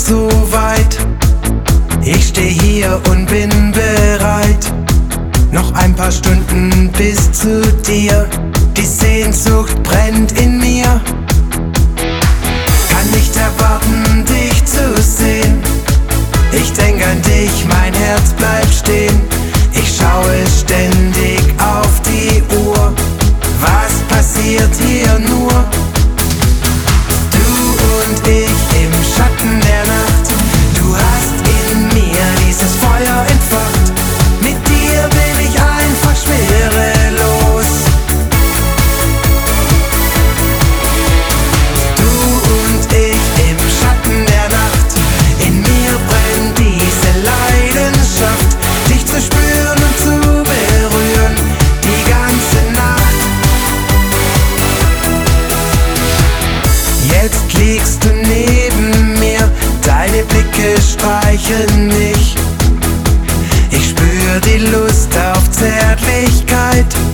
so weit. Ich steh hier und bin bereit. Noch ein paar Stunden bis zu dir. Die Sehnsucht brennt in mir. Kann nicht erwarten, dich zu sehen. Ich denk an dich, mein Herz bleibt stehen. Ich schaue ständig auf die Uhr. Was passiert hier nur? Du und ich im Schatten der Nacht. Du hast in mir dieses Feuer entfacht. Mit dir bin ich einfach schwerelos. Du und ich im Schatten der Nacht. In mir brennt diese Leidenschaft, dich zu spüren und zu berühren, die ganze Nacht. Jetzt liegst du neben mir, deine Blicke streicheln mich. Ich spür die Lust auf Zärtlichkeit.